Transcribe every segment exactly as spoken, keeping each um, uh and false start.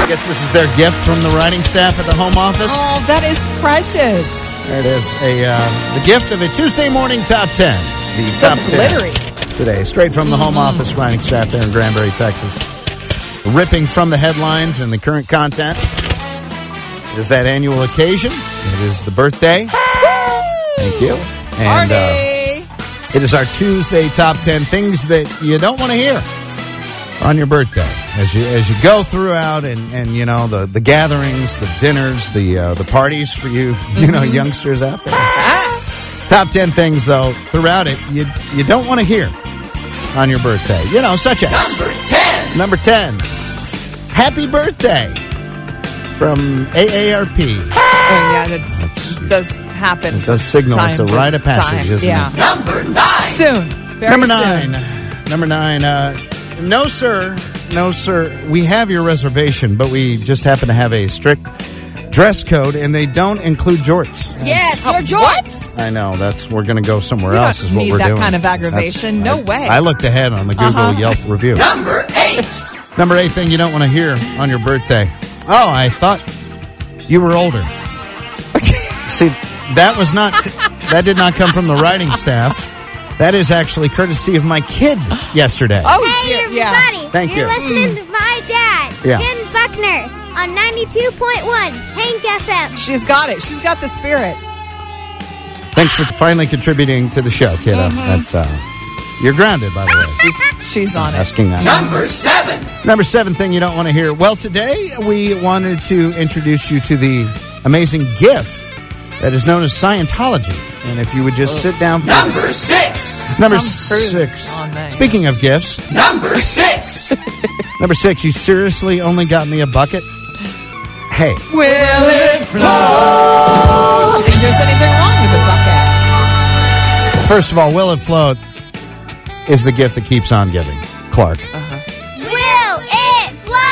I guess this is their gift from the writing staff at the home office. Oh, that is precious. There it is. A uh, the gift of a Tuesday morning top ten. The So top glittery. ten today, straight from the Mm-hmm. home office writing staff there in Granbury, Texas. Ripping from the headlines and the current content. It is that annual occasion. It is the birthday. Thank you. And Party! uh, it is our Tuesday top ten things that you don't want to hear on your birthday. As you as you go throughout and, and you know, the, the gatherings, the dinners, the uh, the parties for you, you know, youngsters out there. Top ten things, though, throughout it, you you don't want to hear on your birthday. You know, such as... Number ten. Number ten. Happy birthday from A A R P. Oh, yeah, that does happen. It does signal time it's a to rite of passage, time. isn't yeah. it? Number nine. Soon. Very Number soon. nine. Number nine. Uh, no, sir. No, sir. We have your reservation, but we just happen to have a strict dress code, and they don't include jorts. Yes, Oh, your jorts. what? I know. That's we're going to go somewhere We else. don't Is what need we're that doing. kind of aggravation. That's- No I- way. I looked ahead on the Google Uh-huh. Yelp review. Number eight. Number eight thing you don't want to hear on your birthday. Oh, I thought you were older. See, that was not. That did not come from the writing staff. That is actually courtesy of my kid yesterday. Oh, Hey, dear. everybody. Yeah. Thank You're you. listening to my dad, Yeah. Ken Buckner, on ninety-two point one Hank F M. She's got it. She's got the spirit. Thanks for finally contributing to the show, kiddo. That's uh, you're grounded, by the way. She's, she's on it. Asking that. Number seven. Number seven thing you don't want to hear. Well, today we wanted to introduce you to the amazing gift that is known as Scientology. And if you would just sit down for Number six. number Tom Cruise is six. on there. Speaking of gifts, Number six. number six, you seriously only got me a bucket? Hey, Will it flow? I don't think there's anything wrong with the bucket. first of all, Will It Float is the gift that keeps on giving. Clark. Will it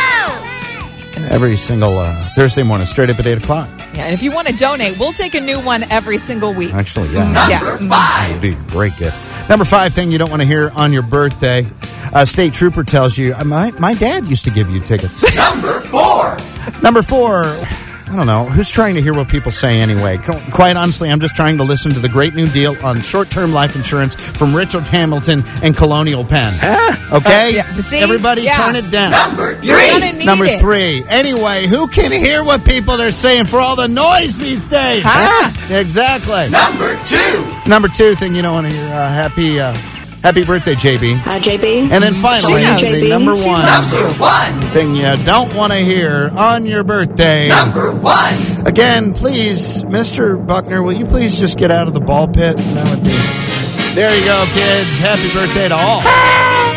flow? Every single uh, Thursday morning, straight up at eight o'clock. Yeah, and if you want to donate, we'll take a new one every single week. Actually, yeah. Yeah. Number Mm. That would five. be a great gift. Number five thing you don't want to hear on your birthday. A state trooper tells you, my, my dad used to give you tickets. Number four. Number four, I don't know. Who's trying to hear what people say anyway? Co- Quite honestly, I'm just trying to listen to the great new deal on short-term life insurance from Richard Hamilton and Colonial Penn. Okay? Yeah, see? Everybody Yeah. turn it down. Number You're three. gonna need Number it. three. Anyway, who can hear what people are saying for all the noise these days? Ah. Exactly. Number two. Number two thing you don't want to hear. Uh, happy, uh, happy birthday, J B. Hi, J B. And then finally, She knows. the J B. number She one Number one. thing you don't want to hear on your birthday. Number one. Again, please, Mister Buckner, will you please just get out of the ball pit? That would be. There you go, kids. Happy birthday to all.